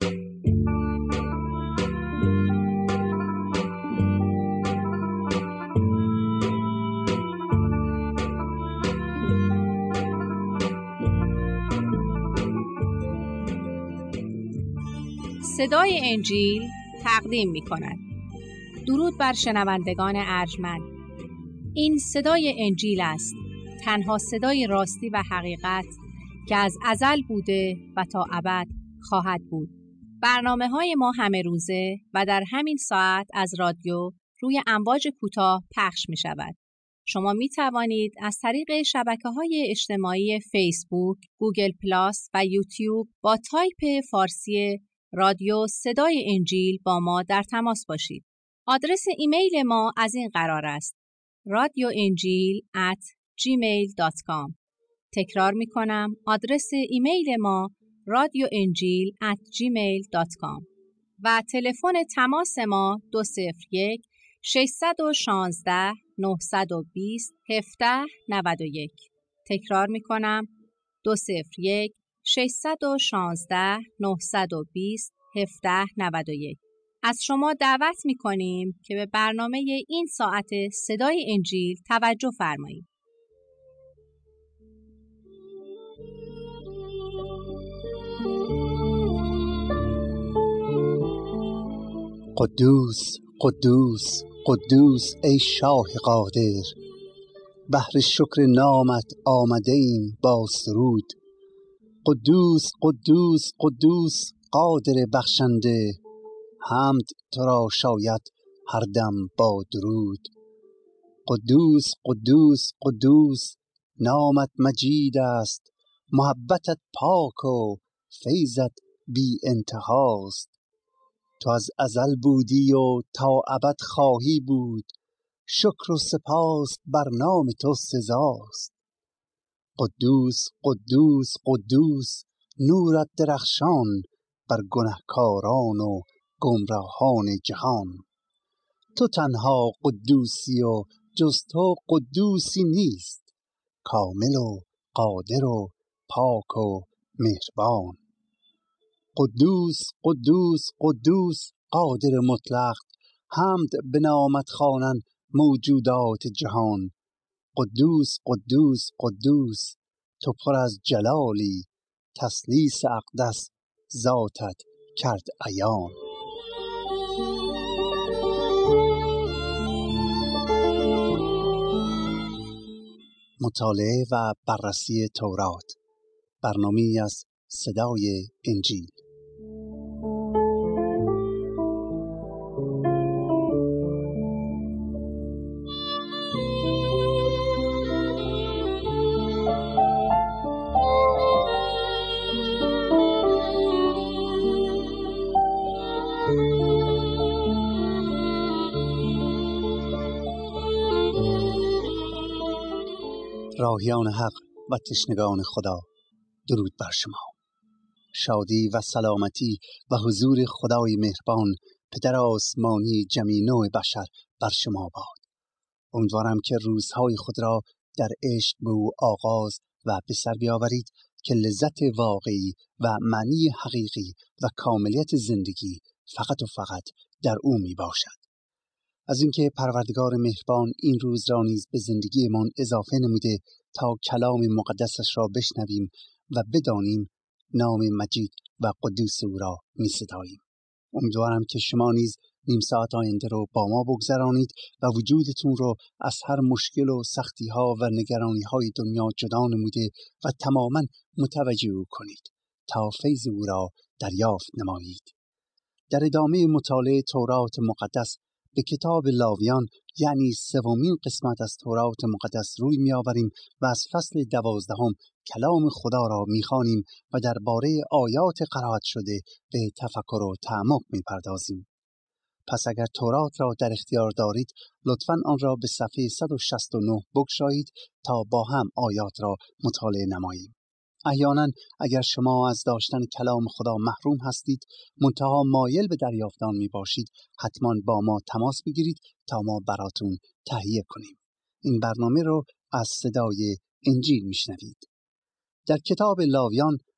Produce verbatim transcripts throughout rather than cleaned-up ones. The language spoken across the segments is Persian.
صدای انجیل تقدیم می کند. درود بر شنوندگان ارجمند. این صدای انجیل است، تنها صدای راستی و حقیقت که از ازل بوده و تا ابد خواهد بود. برنامه های ما همه روزه و در همین ساعت از رادیو روی امواج کوتاه پخش می شود. شما می توانید از طریق شبکه‌های اجتماعی فیسبوک، گوگل پلاس و یوتیوب با تایپ فارسی رادیو صدای انجیل با ما در تماس باشید. آدرس ایمیل ما از این قرار است: رادیو انجیل ات جیمیل دات کام. تکرار می کنم، آدرس ایمیل ما رادیو انجیل ات جیمیل دات کام و تلفن تماس ما دو صفر یک ششصد و شانزده نهصد و بیست هفده نود و یک. تکرار می کنم، دو صفر یک ششصد و شانزده نهصد و بیست هفده نود و یک. از شما دعوت می کنیم که به برنامه این ساعت صدای انجیل توجه فرمایید. قدوس قدوس قدوس ای شاه قادر، بهر شکر نامت آمده ایم با سرود. قدوس قدوس قدوس قادر بخشنده، حمد تو را شاید هر دم با درود. قدوس قدوس قدوس نامت مجید است، محبتت پاک و فیضت بی انتهاست. تو از ازل بودی و تا ابد خواهی بود، شکر و سپاس بر نام تو سزاست. قدوس قدوس قدوس نورت درخشان بر گنهکاران و گمراهان جهان. تو تنها قدوسی و جز تو قدوسی نیست، کامل و قادر و پاک و مهربان. قدوس قدوس قدوس قادر مطلق، حمد به نامت خوانند موجودات جهان. قدوس قدوس قدوس تو پر از جلالی، تثلیث اقدس ذاتت کرد عیان. مطالعه و بررسی تورات، برنامه‌ای از صدای انجیل. راهیان حق و تشنگان خدا، درود بر شما. شادی و سلامتی و حضور خدای مهربان، پدر آسمانی جمیع نوع بشر بر شما باد. امیدوارم که روزهای خود را در عشق به او آغاز و به سر بیاورید که لذت واقعی و معنی حقیقی و کاملیت زندگی فقط و فقط در او می باشد. از اینکه پروردگار مهربان این روز را نیز به زندگیمان اضافه نموده تا کلام مقدسش را بشنویم و بدانیم، نام مجید و قدوس او را می ستاییم. امیدوارم که شما نیز نیم ساعت آینده رو با ما بگذرانید و وجودتون رو از هر مشکل و سختی ها و نگرانی های دنیا جدا نموده و تماما متوجه او کنید تا فیض او را دریافت نمایید. در ادامه مطالعه تورات مقدس به کتاب لاویان، یعنی سومین قسمت از تورات مقدس روی می آوریم و از فصل دوازدهم کلام خدا را می خوانیم و درباره آیات قرائت شده به تفکر و تعمق می پردازیم. پس اگر تورات را در اختیار دارید، لطفاً آن را به صفحه صد و شصت و نه بگشایید تا با هم آیات را مطالعه نماییم. احیانا اگر شما از داشتن کلام خدا محروم هستید، منتها مایل به دریافت آن می باشید، حتما با ما تماس بگیرید تا ما براتون تهیه کنیم. این برنامه رو از صدای انجیل می شنوید. در کتاب لاویان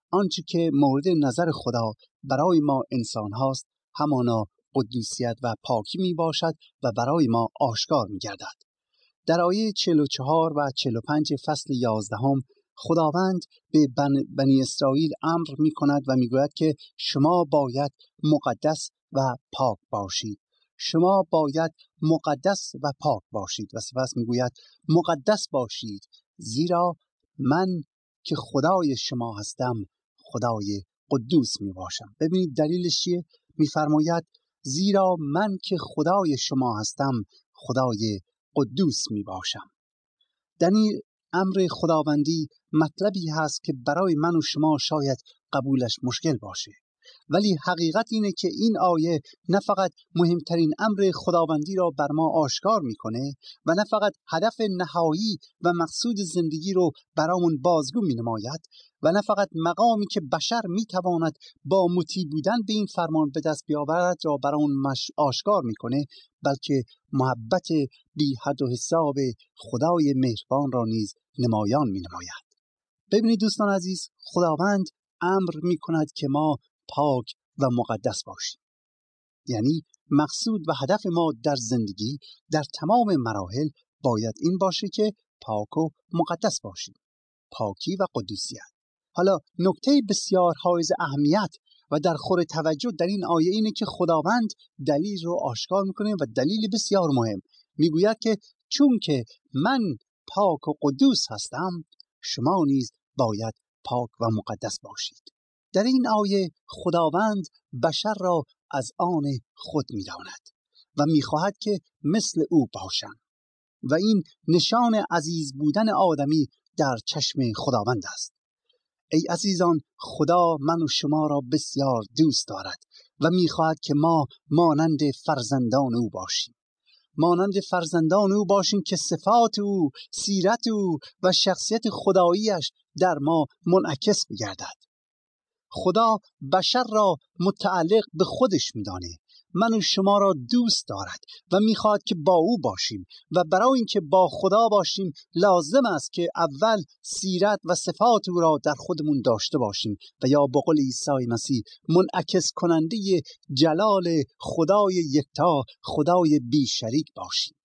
آنچه که مورد نظر خدا برای ما انسان هاست همانا قدوسیت و پاکی می باشد و برای ما آشکار می گردد. در آیه چهل و چهار و چهل و پنج فصل یازدهم خداوند به بن بنی اسرائیل امر می کند و می گوید که شما باید مقدس و پاک باشید. شما باید مقدس و پاک باشید و سپس می گوید مقدس باشید زیرا من که خدای شما هستم خدای قدوس می باشم. ببینید دلیلش چیه؟ می فرماید زیرا من که خدای شما هستم خدای قدوس می باشم. در این امر خداوندی مطلبی هست که برای من و شما شاید قبولش مشکل باشه، ولی حقیقت اینه که این آیه نه فقط مهمترین امر خداوندی را بر ما آشکار میکنه و نه فقط هدف نهایی و مقصود زندگی رو برامون بازگو مینماید و نه فقط مقامی که بشر میتواند با مطیع بودن به این فرمان به دست بیاورد را برامون آشکار میکنه، بلکه محبت بی حد و حساب خدای مهربان را نیز نمایان مینماید. ببینید دوستان عزیز، خداوند امر میکند که ما پاک و مقدس باشیم. یعنی مقصود و هدف ما در زندگی در تمام مراحل باید این باشه که پاک و مقدس باشیم. پاکی و قدوسیت. حالا نکته بسیار حائز اهمیت و در خور توجه در این آیه اینه که خداوند دلیل رو آشکار میکنه و دلیل بسیار مهم. میگوید که چون که من پاک و قدوس هستم شما نیز باید پاک و مقدس باشید. در این آیه خداوند بشر را از آن خود می‌داند و می‌خواهد که مثل او باشند و این نشان عزیز بودن آدمی در چشم خداوند است. ای عزیزان، خدا من و شما را بسیار دوست دارد و می‌خواهد که ما مانند فرزندان او باشیم. مانند فرزندان او باشیم که صفات او، سیرت او و شخصیت خداییش در ما منعکس بگردد. خدا بشر را متعلق به خودش می‌دانه. من و شما را دوست دارد و می‌خواد که با او باشیم و برای اینکه با خدا باشیم لازم است که اول سیرت و صفات او را در خودمون داشته باشیم و یا به قول عیسی مسیح منعکس کننده جلال خدای یکتا، خدای بی شریک باشیم.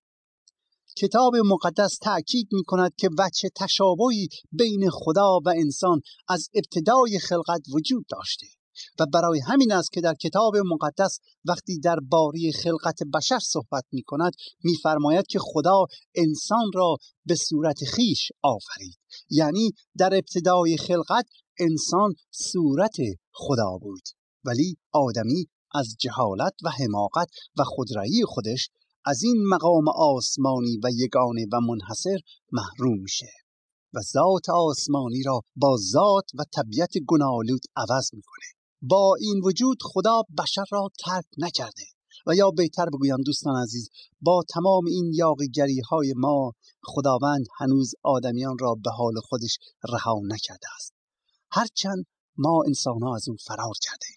کتاب مقدس تأکید می کند که وجه تشابهی بین خدا و انسان از ابتدای خلقت وجود داشته و برای همین است که در کتاب مقدس وقتی در باره خلقت بشر صحبت می کند می فرماید که خدا انسان را به صورت خیش آفرید. یعنی در ابتدای خلقت انسان صورت خدا بود، ولی آدمی از جهالت و حماقت و خودرأیی خودش از این مقام آسمانی و یگانه و منحصر محروم میشه و ذات آسمانی را با ذات و طبیعت گناه‌آلود عوض میکنه. با این وجود خدا بشر را ترک نکرده و یا بهتر بگویم دوستان عزیز، با تمام این یاغی‌گری های ما خداوند هنوز آدمیان را به حال خودش رها نکرده است، هرچند ما انسان ها از اون فرار کردیم.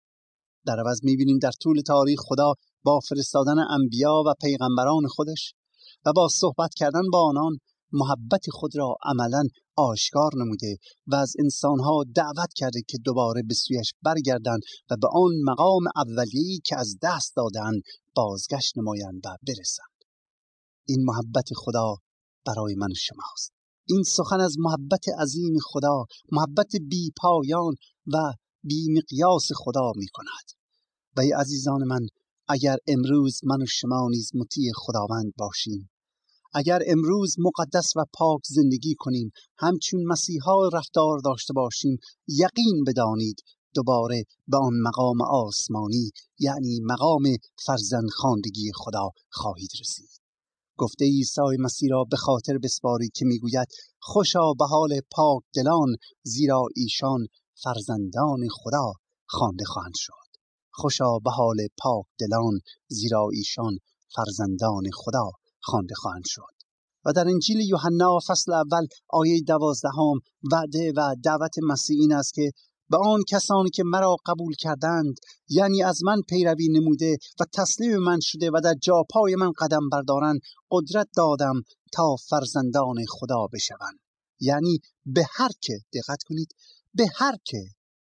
در عوض میبینیم در طول تاریخ خدا با فرستادن انبیا و پیغمبران خودش و با صحبت کردن با آنان محبت خود را عملاً آشکار نموده و از انسانها دعوت کرده که دوباره به سویش برگردند و به آن مقام اولیه‌ای که از دست دادند بازگشت نمایند و برسند. این محبت خدا برای من و شماست. این سخن از محبت عظیم خدا، محبت بی پایان و بی مقیاس خدا می کند. و ای عزیزان من، اگر امروز من و شما نیز مطیع خداوند باشیم، اگر امروز مقدس و پاک زندگی کنیم، همچون مسیحا رفتار داشته باشیم، یقین بدانید دوباره به آن مقام آسمانی یعنی مقام فرزند خواندگی خدا خواهید رسید. گفته عیسی مسیح را به خاطر بسپارید که میگوید خوشا به حال پاک دلان زیرا ایشان فرزندان خدا خوانده خواهند شد. خوشا به حال پاک دلان زیرا ایشان فرزندان خدا خوانده خواهند شد. و در انجیل یوحنا فصل اول آیه دوازدهم وعده و دعوت مسیح این است که به آن کسانی که مرا قبول کردند، یعنی از من پیروی نموده و تسلیم من شده و در جاپای من قدم بردارند، قدرت دادم تا فرزندان خدا بشوند. یعنی به هر که، دقت کنید، به هر که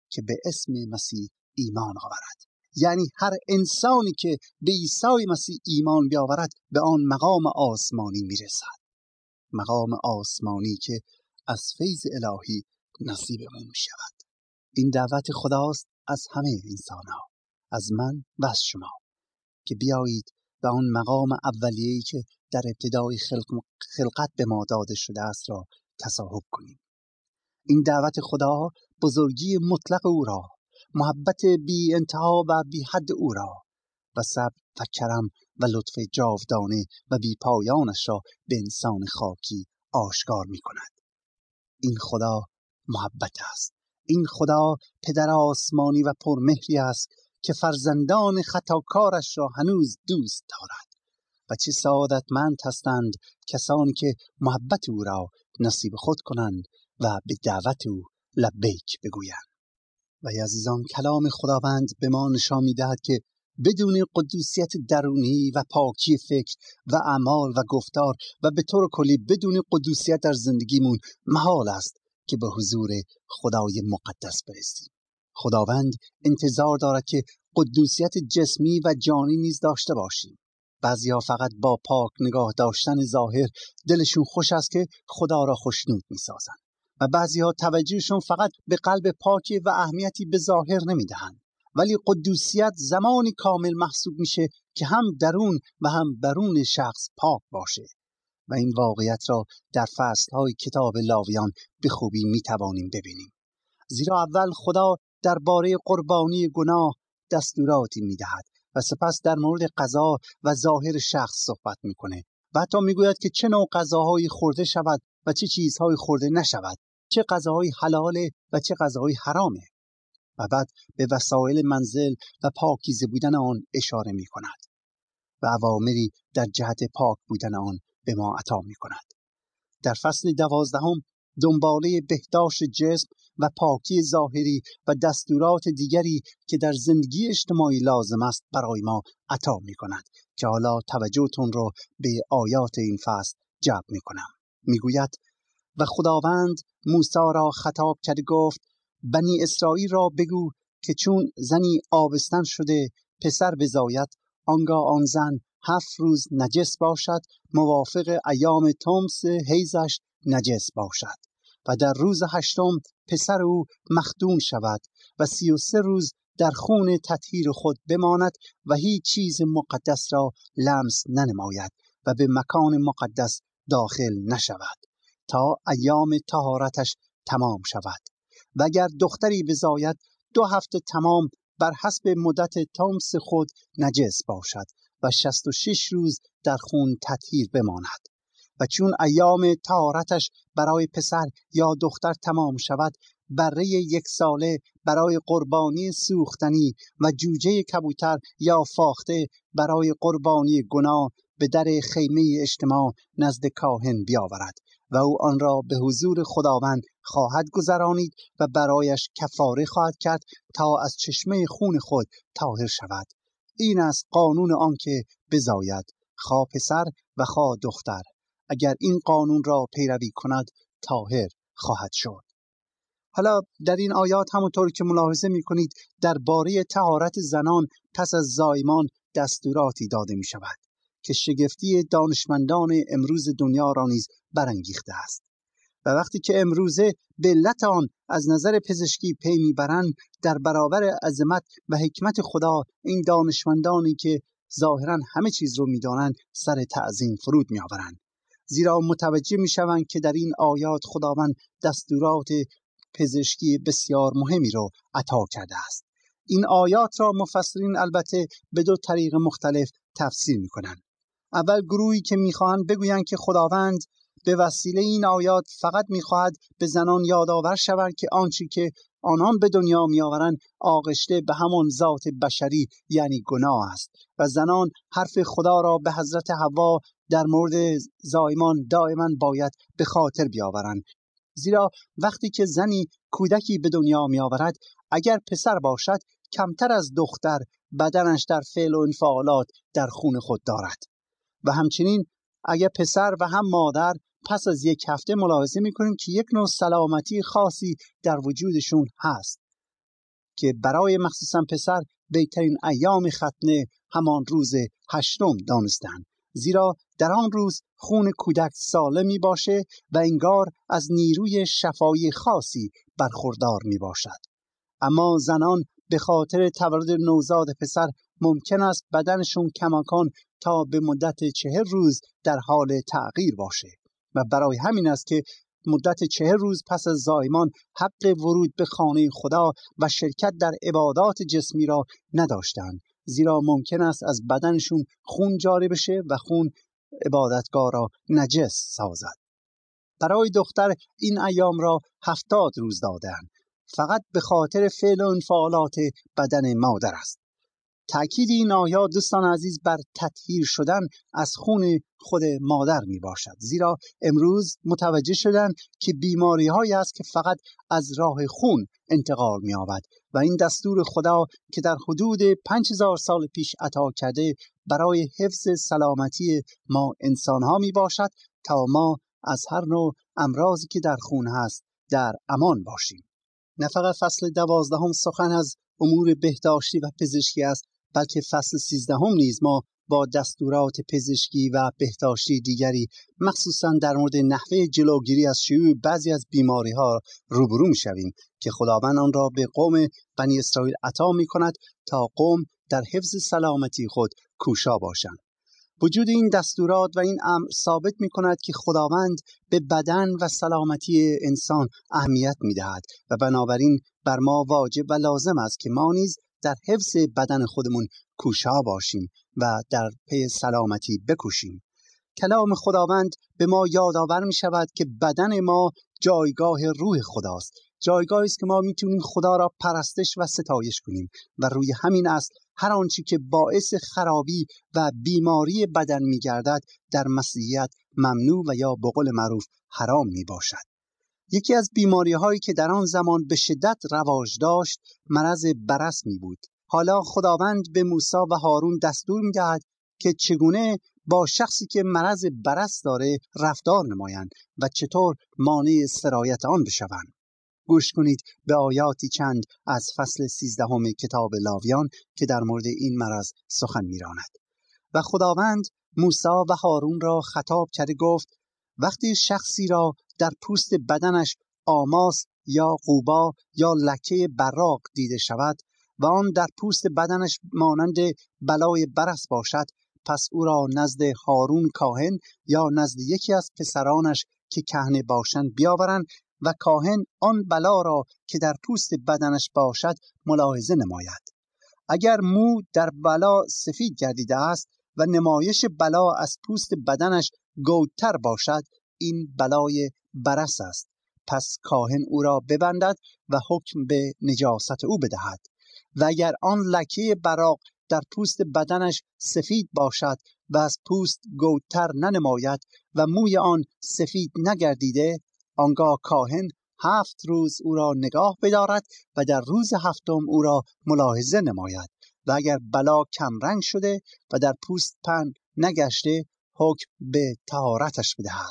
که به اسم مسیح ایمان آورد. یعنی هر انسانی که به عیسی مسیح ایمان بیاورد به آن مقام آسمانی میرسد. مقام آسمانی که از فیض الهی نصیبمون میشود. این دعوت خداست از همه انسان‌ها، از من و از شما، که بیایید به آن مقام اولیه‌ای که در ابتدای خلق خلقت به ما داده شده است را تصاحب کنیم. این دعوت خدا بزرگی مطلق او را، محبت بی انتها و بی حد او را و صبر و کرم و لطف جاودانه و بی پایانش را به انسان خاکی آشکار می کند. این خدا محبت است. این خدا پدر آسمانی و پرمهری است که فرزندان خطاکارش را هنوز دوست دارد. و چه سعادتمند هستند کسانی که محبت او را نصیب خود کنند و به دعوت او لبیک بگویند. و عزیزان، کلام خداوند به ما نشان می‌دهد که بدون قدوسیت درونی و پاکی فکر و اعمال و گفتار و به طور کلی بدون قدوسیت در زندگیمون محال است که به حضور خدای مقدس برسیم. خداوند انتظار دارد که قدوسیت جسمی و جانی نیز داشته باشیم. بعضیا فقط با پاک نگاه داشتن ظاهر دلشون خوش است که خدا را خوشنود می‌سازند و بعضیا توجهشون فقط به قلب پاکی و اهمیتی به ظاهر نمی‌دهند. ولی قدوسیت زمانی کامل محسوب میشه که هم درون و هم برون شخص پاک باشه و این واقعیت را در فصل‌های کتاب لاویان به خوبی می‌توانیم ببینیم. زیرا اول خدا درباره قربانی گناه دستوراتی می‌دهد و سپس در مورد غذا و ظاهر شخص صحبت می‌کنه و حتی می‌گوید که چه نوع غذاهایی خورده شود و چه چیزهایی خورده نشود، چه غذاهایی حلاله و چه غذاهایی حرامه. و بعد به وسایل منزل و پاکیزه بودن آن اشاره می کند و اوامری در جهت پاک بودن آن به ما عطا می کند. در فصل دوازدهم دنباله بهداشت جسم و پاکی ظاهری و دستورات دیگری که در زندگی اجتماعی لازم است برای ما عطا می کند که حالا توجهتون رو به آیات این فصل جلب می کنم. می گوید و خداوند موسی را خطاب کرد گفت بنی اسرائیل را بگو که چون زنی آبستن شده پسر بزاید، آنگاه آن زن هفت روز نجس باشد، موافق ایام تمس حیضش نجس باشد و در روز هشتم پسر او مختون شود و سی و سه روز در خون تطهیر خود بماند و هیچ چیز مقدس را لمس ننماید و به مکان مقدس داخل نشود تا ایام طهارتش تمام شود. و اگر دختری بزاید دو هفته تمام بر حسب مدت تمس خود نجس باشد و شصت و شش روز در خون تطهیر بماند. و چون ایام طهارتش برای پسر یا دختر تمام شود، بره یک ساله برای قربانی سوختنی و جوجه کبوتر یا فاخته برای قربانی گناه به در خیمه اجتماع نزد کاهن بیاورد و او آن را به حضور خداوند خواهد گذرانید و برایش کفاره خواهد کرد تا از چشمه خون خود طاهر شود. این است قانون آن که بزاید، خواه پسر و خواه دختر. اگر این قانون را پیروی کند طاهر خواهد شد. حالا در این آیات همونطور که ملاحظه می کنید درباره طهارت زنان پس از زایمان دستوراتی داده می شود که شگفتی دانشمندان امروز دنیا را نیز برانگیخته است. و وقتی که امروزه به علت آن از نظر پزشکی پی میبرند، در برابر عظمت و حکمت خدا این دانشمندانی که ظاهرا همه چیز رو میدانند سر تعظیم فرود میآورند، زیرا متوجه میشوند که در این آیات خداوند دستورات پزشکی بسیار مهمی رو عطا کرده است. این آیات را مفسرین البته به دو طریق مختلف تفسیر میکنند. اول گروهی که میخواهند بگویند که خداوند به وسیله این آیات فقط میخواهد به زنان یادآور شود که آنچه که آنان به دنیا میآورند آغشته به همان ذات بشری یعنی گناه است و زنان حرف خدا را به حضرت حوا در مورد زایمان دائما باید به خاطر بیاورند. زیرا وقتی که زنی کودکی به دنیا میآورد، اگر پسر باشد کمتر از دختر بدنش در فعل و انفعالات در خون خود دارد و همچنین اگر پسر و هم مادر پس از یک هفته ملاحظه می‌کنیم که یک نوع سلامتی خاصی در وجودشون هست که برای مخصوصا پسر بهترین ایام ختنه همان روز هشتم دانستند، زیرا در آن روز خون کودک سالم می باشه و انگار از نیروی شفایی خاصی برخوردار می باشد. اما زنان به خاطر تولد نوزاد پسر ممکن است بدنشون کماکان تا به مدت چهر روز در حال تغییر باشه و برای همین است که مدت چهر روز پس از زایمان حق ورود به خانه خدا و شرکت در عبادات جسمی را نداشتند، زیرا ممکن است از بدنشون خون جاری بشه و خون عبادتگاه را نجس سازد. برای دختر این ایام را هفتاد روز دادند، فقط به خاطر فعل و انفعالات بدن مادر است. تأکید این آیات دوستان عزیز بر تطهیر شدن از خون خود مادر می باشد، زیرا امروز متوجه شدن که بیماری هایی است که فقط از راه خون انتقال می یابد و این دستور خدا که در حدود پنج هزار سال پیش عطا کرده برای حفظ سلامتی ما انسان ها می باشد تا ما از هر نوع امراضی که در خون هست در امان باشیم. نه فقط فصل دوازدهم سخن از امور بهداشتی و پزشکی است، بلکه فصل سیزدهم نیز ما با دستورات پزشکی و بهداشتی دیگری مخصوصا در مورد نحوه جلوگیری از شیوع بعضی از بیماری ها روبرو می شویم که خداوند آن را به قوم بنی اسرائیل عطا می کند تا قوم در حفظ سلامتی خود کوشا باشند. وجود این دستورات و این امر ثابت می کند که خداوند به بدن و سلامتی انسان اهمیت می دهد و بنابراین بر ما واجب و لازم است که ما نیز در حفظ بدن خودمون کوشا باشیم و در پی سلامتی بکوشیم. کلام خداوند به ما یادآور می شود که بدن ما جایگاه روح خداست، جایگاهی است که ما میتونیم خدا را پرستش و ستایش کنیم و روی همین اصل هر آنچه که باعث خرابی و بیماری بدن میگردد در مسیحیت ممنوع و یا به قول معروف حرام می باشد. یکی از بیماری هایی که در آن زمان به شدت رواج داشت مرض برص می بود. حالا خداوند به موسی و هارون دستور می دهد که چگونه با شخصی که مرض برص داره رفتار نمایند و چطور مانع سرایت آن بشوند. گوش کنید به آیاتی چند از فصل سیزدهم کتاب لاویان که در مورد این مرض سخن می‌راند. و خداوند موسی و هارون را خطاب کرده گفت: وقتی شخصی را در پوست بدنش آماس یا قوبا یا لکه براق دیده شود و آن در پوست بدنش مانند بلای برص باشد، پس او را نزد هارون کاهن یا نزد یکی از پسرانش که کهنه باشند بیاورند و کاهن آن بلا را که در پوست بدنش باشد ملاحظه نماید. اگر مو در بلا سفید گردیده است و نمایش بلا از پوست بدنش گودتر باشد، این بلای برص است. پس کاهن او را ببندد و حکم به نجاست او بدهد. و اگر آن لکه براق در پوست بدنش سفید باشد و از پوست گودتر ننماید و موی آن سفید نگردیده، آنگاه کاهن هفت روز او را نگاه بدارد و در روز هفتم او را ملاحظه نماید و اگر بلا کم رنگ شده و در پوست پهن نگشته، حکم به طهارتش بدهد.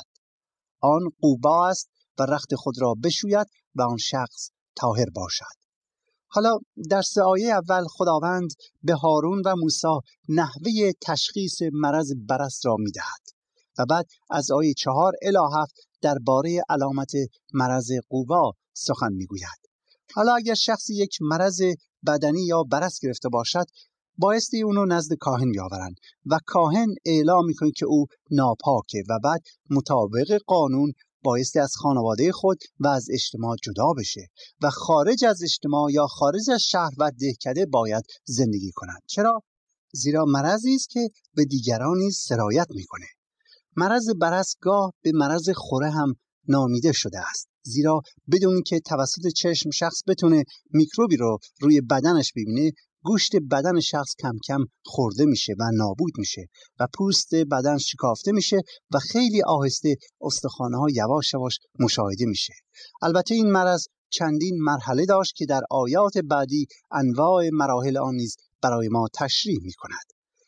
آن قوبا است و رخت خود را بشوید و آن شخص طاهر باشد. حالا در سه آیه اول خداوند به هارون و موسی نحوه تشخیص مرض برص را می‌دهد و بعد از آیه چهار الی هفت درباره علامت مرض قوبا سخن می‌گوید. حالا اگر شخصی یک مرض بدنی یا برص گرفته باشد، بایستی اونو نزد کاهن بیاورند و کاهن اعلام می‌کند که او ناپاکه و بعد مطابق قانون بایستی از خانواده خود و از اجتماع جدا بشه و خارج از اجتماع یا خارج از شهر و دهکده باید زندگی کند. چرا؟ زیرا مرضی است که به دیگران نیز سرایت میکنه. مرض برص گاه به مرض خوره هم نامیده شده است، زیرا بدون که توسط چشم شخص بتونه میکروبی رو روی بدنش ببینه، گوشت بدن شخص کم کم خورده میشه و نابود میشه و پوست بدن شکافته میشه و خیلی آهسته استخوان‌ها یواش یواش مشاهده میشه. البته این مرض چندین مرحله داشت که در آیات بعدی انواع مراحل آن نیز برای ما تشریح میکند.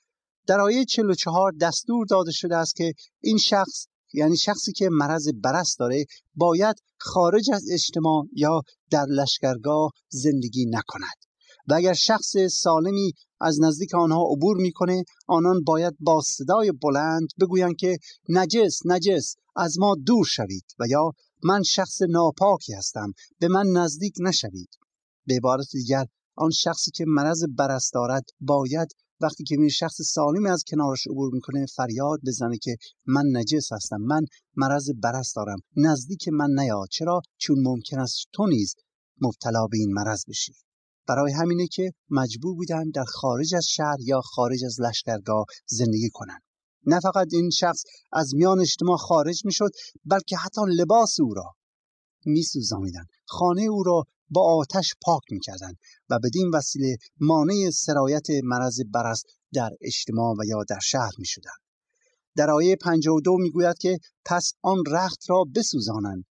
در آیه چهل و چهار دستور داده شده است که این شخص، یعنی شخصی که مرض برص داره، باید خارج از اجتماع یا در لشکرگاه زندگی نکند و اگر شخص سالمی از نزدیک آنها عبور میکنه، آنان باید با صدای بلند بگویند که نجس نجس از ما دور شوید، و یا من شخص ناپاکی هستم، به من نزدیک نشوید. به عبارت دیگر، آن شخصی که مرض برص دارد باید وقتی که این شخص سالمی از کنارش عبور میکنه فریاد بزنه که من نجس هستم، من مرض برص دارم، نزدیک من نیا. چرا؟ چون ممکن است تو نیز مبتلا به این مرض بشی. برای همینه که مجبور بودن در خارج از شهر یا خارج از لشکرگاه زندگی کنن. نه فقط این شخص از میان اجتماع خارج میشد، بلکه حتی لباس او را میسوزانیدن، خانه او را با آتش پاک میکردن و بدین وسیله مانع سرایت مرض برص در اجتماع و یا در شهر میشدن. در آیه پنجاه و دو میگوید که پس آن رخت را بسوزانند،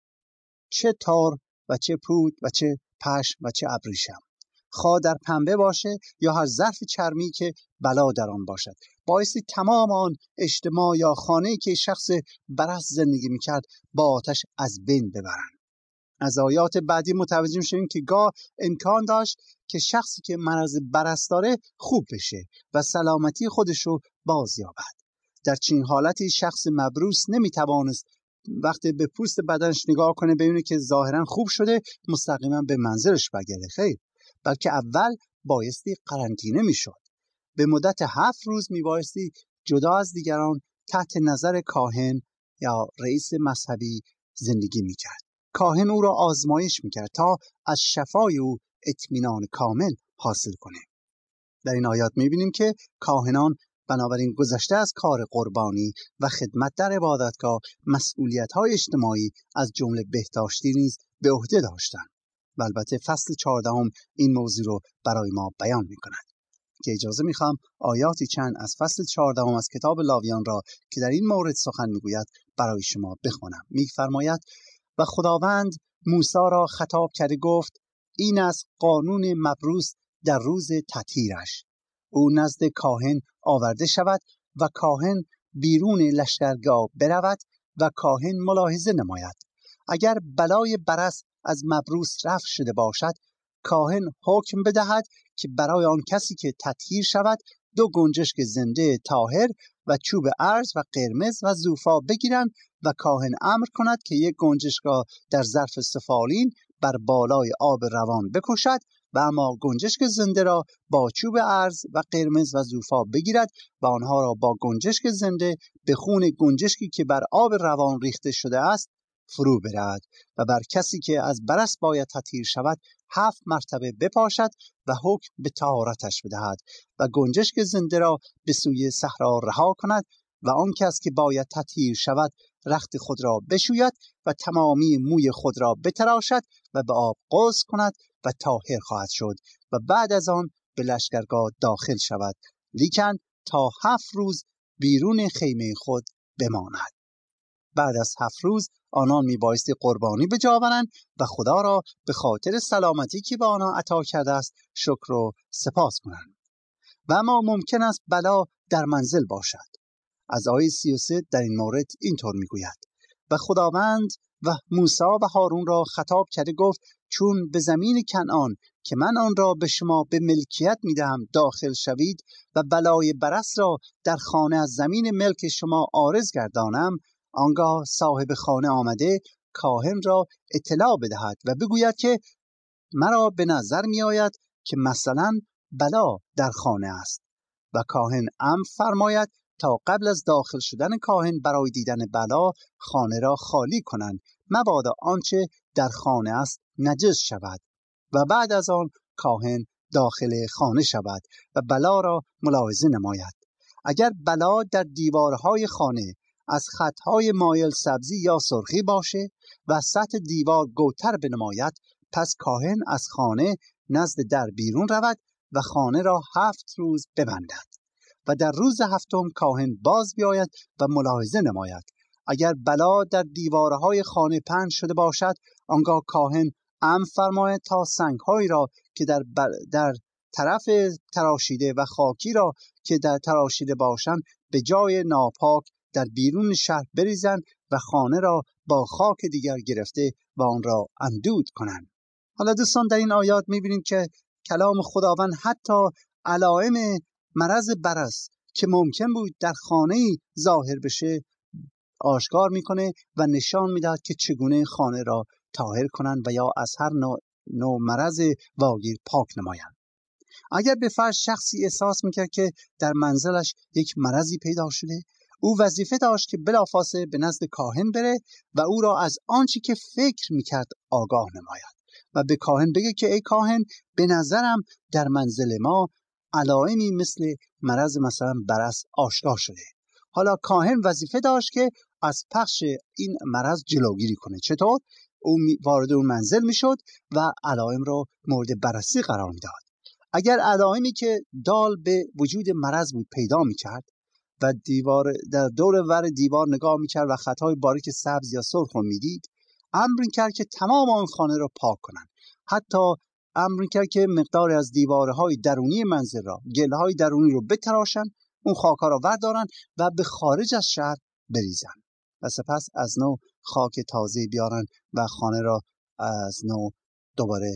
چه تار و چه پود و چه پشم و چه ابریشم، خواه در پنبه باشه یا هر ظرف چرمی که بلا در آن باشد. بایستی تمام آن اجتماع یا خانه‌ای که شخص برص زندگی میکرد با آتش از بین ببرن. از آیات بعدی متوجه میشیم که گاه امکان داشت که شخصی که مرض برص داره خوب بشه و سلامتی خودش رو باز یابد. در چنین حالتی شخص مبروس نمیتوانست وقتی به پوست بدنش نگاه کنه ببینه که ظاهرا خوب شده مستقیما به منزلش برگرده. خیر، بلکه اول بایستی قرنطینه میشد. به مدت هفت روز میبایستی جدا از دیگران تحت نظر کاهن یا رئیس مذهبی زندگی میکرد. کاهن او را آزمایش میکرد تا از شفای او اطمینان کامل حاصل کنه. در این آیات میبینیم که کاهنان بنابراین گذشته از کار قربانی و خدمت در عبادتگاه مسئولیت‌های اجتماعی از جمله بهداشتی نیز به عهده داشتند. و البته فصل چهاردهم این موضوع رو برای ما بیان می‌کند که اجازه می‌خوام آیاتی چند از فصل چهاردهم از کتاب لاویان را که در این مورد سخن می‌گوید برای شما بخوانم. می‌فرماید و خداوند موسی را خطاب کرده گفت این است قانون مبروس در روز تطهیرش. او نزد کاهن آورده شود و کاهن بیرون لشکرگاه برود و کاهن ملاحظه نماید. اگر بلای برص از مبروس رفع شده باشد، کاهن حکم بدهد که برای آن کسی که تطهیر شود دو گنجشک زنده طاهر و چوب ارز و قرمز و زوفا بگیرند و کاهن امر کند که یک گنجشک را در ظرف سفالین بر بالای آب روان بکشد و اما گنجشک زنده را با چوب ارز و قرمز و زوفا بگیرد و آنها را با گنجشک زنده به خون گنجشکی که بر آب روان ریخته شده است فرو برد و بر کسی که از برص باید تطهیر شود هفت مرتبه بپاشد و حکم به طهارتش بدهد و گنجشک زنده را به سوی صحرا رها کند و آن کس که باید تطهیر شود رخت خود را بشوید و تمامی موی خود را بتراشد و به آب غسل کند و طاهر خواهد شد و بعد از آن به لشکرگاه داخل شود، لیکن تا هفت روز بیرون خیمه خود بماند. بعد از هفت روز آنان میبایستی قربانی به جا آورند و خدا را به خاطر سلامتی که به آنها عطا کرده است شکر و سپاس کنند. و اما ممکن است بلا در منزل باشد. از آیه سی و سه در این مورد اینطور میگوید و خداوند و موسی و هارون را خطاب کرده گفت چون به زمین کنعان که من آن را به شما به ملکیت میدهم داخل شوید و بلای برص را در خانه از زمین ملک شما عارض گردانم، آنگاه صاحب خانه آمده کاهن را اطلاع بدهد و بگوید که مرا به نظر می آید که مثلا بلا در خانه است و کاهن امر فرماید تا قبل از داخل شدن کاهن برای دیدن بلا خانه را خالی کنند مبادا آنچه در خانه است نجس شود و بعد از آن کاهن داخل خانه شود و بلا را ملاحظه نماید. اگر بلا در دیوارهای خانه از خطهای مایل سبزی یا سرخی باشه و سطح دیوار گوتر بنماید، پس کاهن از خانه نزد در بیرون رود و خانه را هفت روز ببندد و در روز هفتم کاهن باز بیاید و ملاحظه نماید. اگر بلا در دیوارهای خانه پهن شده باشد، آنگاه کاهن امر فرماید تا سنگ‌هایی را که در, در طرف تراشیده و خاکی را که در تراشیده باشند به جای ناپاک در بیرون شهر بریزند و خانه را با خاک دیگر گرفته و آن را اندود کنند. حالا دوستان در این آیات می‌بینید که کلام خداوند حتی علائم مرض برص که ممکن بود در خانه‌ای ظاهر بشه آشکار میکنه و نشان میدهد که چگونه خانه را طاهر کنند و یا از هر نوع, نوع مرض واگیر پاک نمایند. اگر به فرض شخصی احساس میکرد که در منزلش یک مرضی پیدا شده، او وظیفه داشت که بلافاصله به نزد کاهن بره و او را از آنچه که فکر میکرد آگاه نماید و به کاهن بگه که ای کاهن، به نظرم در منزل ما علائمی مثل مرض مثلا برص آشکار شده. حالا کاهن وظیفه داشت که از پخش این مرض جلوگیری کنه. چطور؟ او وارد اون منزل میشد و علائم را مورد بررسی قرار میداد. اگر علائمی که دال به وجود مرض بود پیدا میکرد و دیوار در دور ور دیوار نگاه میکرد و خطای باریک سبز یا سرخ رو میدید، امر کرد که تمام آن خانه را پاک کنند. حتی امر کرد که مقداری از دیوارهای درونی منزل را، گلهای درونی رو بتراشن، اون خاک‌ها را وردارن و به خارج از شهر بریزن و سپس از نو خاک تازه بیارن و خانه را از نو دوباره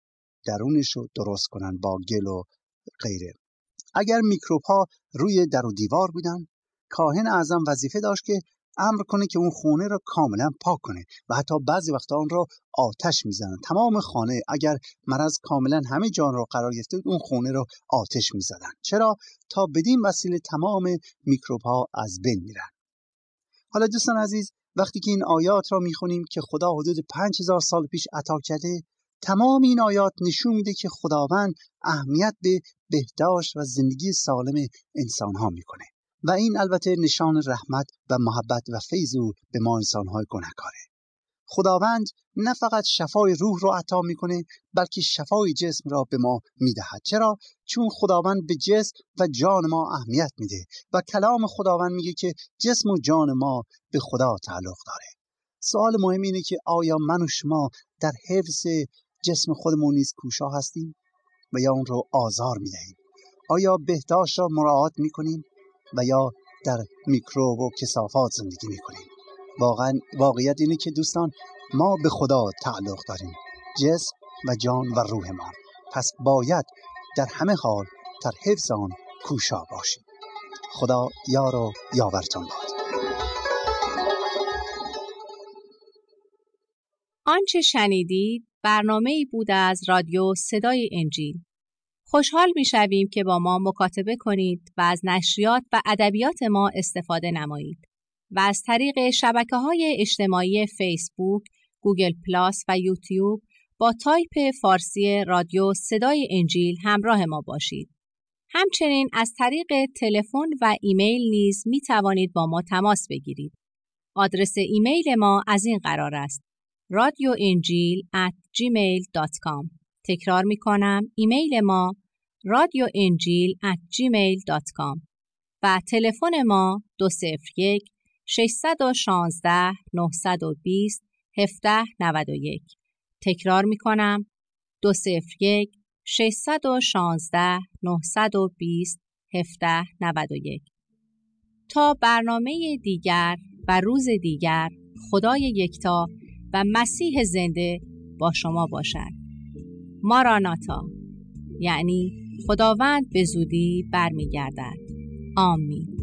درونش رو درست کنن با گل و غیره. اگر میکروب ها روی در و دیوار بودن، کاهن اعظم وظیفه داشت که امر کنه که اون خونه را کاملا پاک کنه و حتی بعضی وقتا آن را آتش میزنن. تمام خانه، اگر مرض کاملا همه جان را قرار گرفته بود، اون خونه را آتش میزدن. چرا؟ تا بدین وسیله تمام میکروب ها از بین میرن. حالا دوستان عزیز، وقتی که این آیات را میخونیم که خدا حدود پنج هزار سال پیش عطا کرده، تمام این آیات نشون میده که خداوند اهمیت به بهداشت و زندگی سالم انسان ها میکنه و این البته نشان رحمت و محبت و فیض او به ما انسان های گناهکاره. خداوند نه فقط شفای روح رو عطا میکنه، بلکه شفای جسم را به ما میدهد. چرا؟ چون خداوند به جسم و جان ما اهمیت میده و کلام خداوند میگه که جسم و جان ما به خدا تعلق داره. سوال مهم اینه که آیا من و شما در حفظ جسم خودمون نیز کوشا هستیم و یا اون رو آزار میدهیم؟ آیا بهداشت را مراعات میکنیم و یا در میکروب و کثافات زندگی میکنیم؟ واقعا واقعیت اینه که دوستان، ما به خدا تعلق داریم، جسم و جان و روحمان، پس باید در همه حال در حفظ آن کوشا باشیم. خدا یار و یاورتان باد. آنچه شنیدید برنامه‌ای بود از رادیو صدای انجیل. خوشحال می‌شویم که با ما مکاتبه کنید و از نشریات و ادبیات ما استفاده نمایید و از طریق شبکه‌های اجتماعی فیسبوک، گوگل پلاس و یوتیوب با تایپ فارسی رادیو صدای انجیل همراه ما باشید. همچنین از طریق تلفن و ایمیل نیز می توانید با ما تماس بگیرید. آدرس ایمیل ما از این قرار است: رادیو انجیل ات جیمیل دات کام. تکرار می کنم، ایمیل ما رادیو انجیل ات جیمیل دات کام و تلفن ما دو صفر یک ششصد و شانزده نهصد و بیست هفده نود و یک. تکرار می کنم، دو صفر یک ششصد و شانزده نهصد و بیست هفده نود و یک. تا برنامه دیگر و روز دیگر، خدای یکتا و مسیح زنده با شما باشد. ماراناتا، یعنی خداوند به زودی برمیگردد. آمین.